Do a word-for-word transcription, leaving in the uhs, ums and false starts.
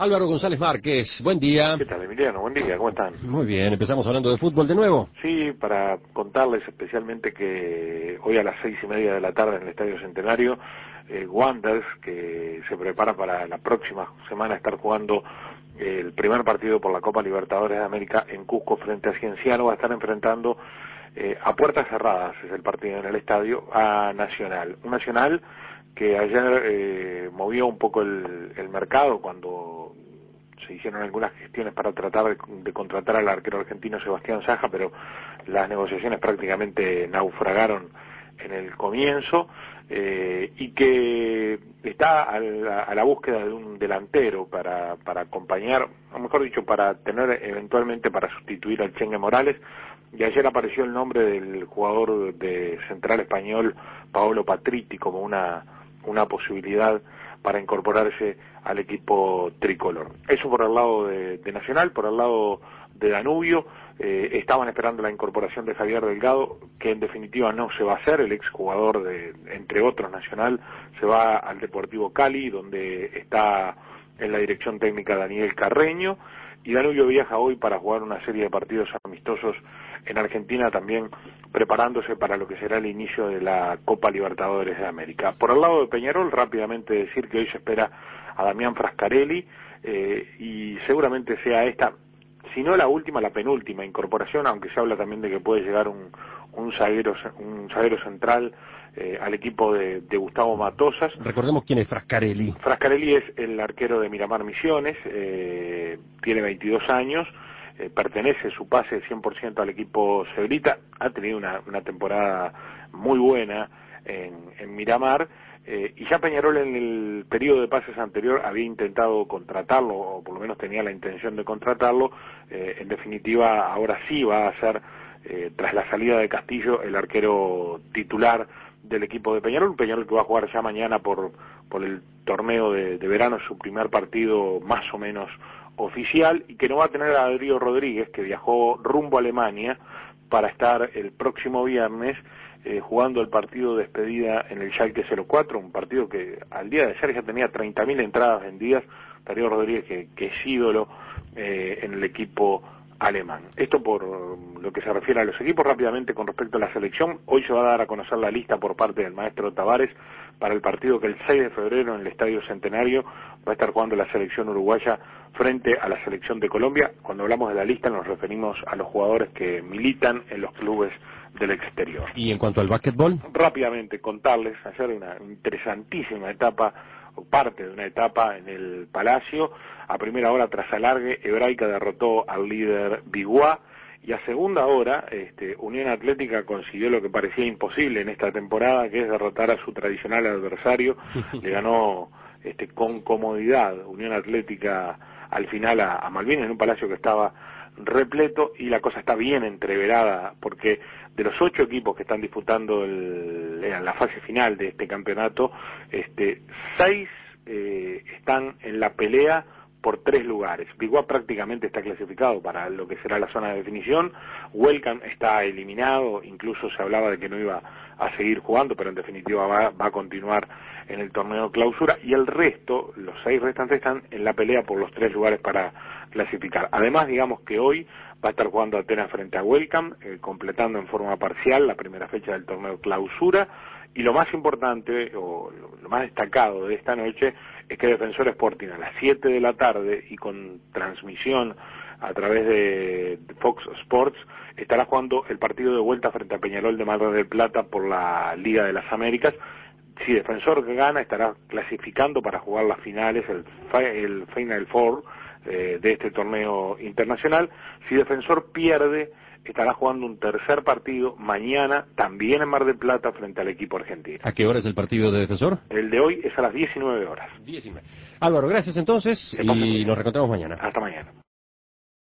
Álvaro González Márquez, buen día. ¿Qué tal, Emiliano? Buen día, ¿cómo están? Muy bien, empezamos hablando de fútbol de nuevo. Sí, para contarles especialmente que hoy a las seis y media de la tarde en el Estadio Centenario, eh, Wanderers, que se prepara para la próxima semana estar jugando el primer partido por la Copa Libertadores de América en Cusco frente a Cienciano, va a estar enfrentando eh, a puertas cerradas, es el partido en el estadio, a Nacional. Un Nacional que ayer eh, movió un poco el, el mercado cuando se hicieron algunas gestiones para tratar de, de contratar al arquero argentino Sebastián Saja, pero las negociaciones prácticamente naufragaron en el comienzo, eh, y que está a la, a la búsqueda de un delantero para, para acompañar, o mejor dicho, para tener eventualmente para sustituir al Chengue Morales, y ayer apareció el nombre del jugador de Central español Paolo Patritti como una, una posibilidad para incorporarse al equipo tricolor. Eso por el lado de, de Nacional. Por el lado de Danubio, eh, estaban esperando la incorporación de Javier Delgado, que en definitiva no se va a hacer. El exjugador de, entre otros, Nacional, se va al Deportivo Cali, donde está en la dirección técnica Daniel Carreño, y Danubio viaja hoy para jugar una serie de partidos amistosos en Argentina, también preparándose para lo que será el inicio de la Copa Libertadores de América. Por el lado de Peñarol, rápidamente decir que hoy se espera a Damián Frascarelli, eh, y seguramente sea esta, si no la última, la penúltima incorporación, aunque se habla también de que puede llegar un, un zaguero, un zaguero central eh, al equipo de, de Gustavo Matosas. Recordemos quién es Frascarelli. Frascarelli es el arquero de Miramar Misiones, eh, tiene veintidós años, eh, pertenece su pase cien por ciento al equipo Cebrita, ha tenido una, una temporada muy buena en, en Miramar, eh, y ya Peñarol en el periodo de pases anterior había intentado contratarlo, o por lo menos tenía la intención de contratarlo. Eh, en definitiva ahora sí va a ser, eh, tras la salida de Castillo, el arquero titular del equipo de Peñarol, un Peñarol que va a jugar ya mañana por, por el torneo de, de verano, su primer partido más o menos oficial, y que no va a tener a Adriano Rodríguez, que viajó rumbo a Alemania para estar el próximo viernes eh, jugando el partido de despedida en el Schalke cero cuatro, un partido que al día de ayer ya tenía treinta mil entradas vendidas. Adriano Rodríguez, que, que es ídolo eh, en el equipo alemán. Esto por lo que se refiere a los equipos. Rápidamente con respecto a la selección, hoy se va a dar a conocer la lista por parte del maestro Tavares para el partido que el seis de febrero en el Estadio Centenario va a estar jugando la selección uruguaya frente a la selección de Colombia. Cuando hablamos de la lista nos referimos a los jugadores que militan en los clubes del exterior. ¿Y en cuanto al básquetbol? Rápidamente contarles, ayer una interesantísima etapa, o parte de una etapa en el Palacio. A primera hora, tras alargue, Hebraica derrotó al líder Biguá, y a segunda hora, este, Unión Atlética consiguió lo que parecía imposible en esta temporada, que es derrotar a su tradicional adversario. Le ganó este, con comodidad Unión Atlética al final a, a Malvinas, en un Palacio que estaba repleto, y la cosa está bien entreverada, porque de los ocho equipos que están disputando el, en la fase final de este campeonato, este, seis eh, están en la pelea por tres lugares. Biguá prácticamente está clasificado para lo que será la zona de definición. Welcome está eliminado, incluso se hablaba de que no iba a seguir jugando, pero en definitiva va, va a continuar en el torneo clausura, y el resto, los seis restantes, están en la pelea por los tres lugares para clasificar. Además, digamos que hoy va a estar jugando Atenas frente a Welcome, eh, completando en forma parcial la primera fecha del torneo clausura. Y lo más importante, o lo más destacado de esta noche, es que Defensor Sporting a las siete de la tarde y con transmisión a través de Fox Sports estará jugando el partido de vuelta frente a Peñarol de Mar del Plata por la Liga de las Américas. Si Defensor gana, estará clasificando para jugar las finales, el, el Final Four eh, de este torneo internacional. Si Defensor pierde, estará jugando un tercer partido mañana, también en Mar del Plata, frente al equipo argentino. ¿A qué hora es el partido de Defensor? El de hoy es a las diecinueve horas. diecinueve. Álvaro, gracias entonces, y nos reencontramos mañana. Hasta mañana.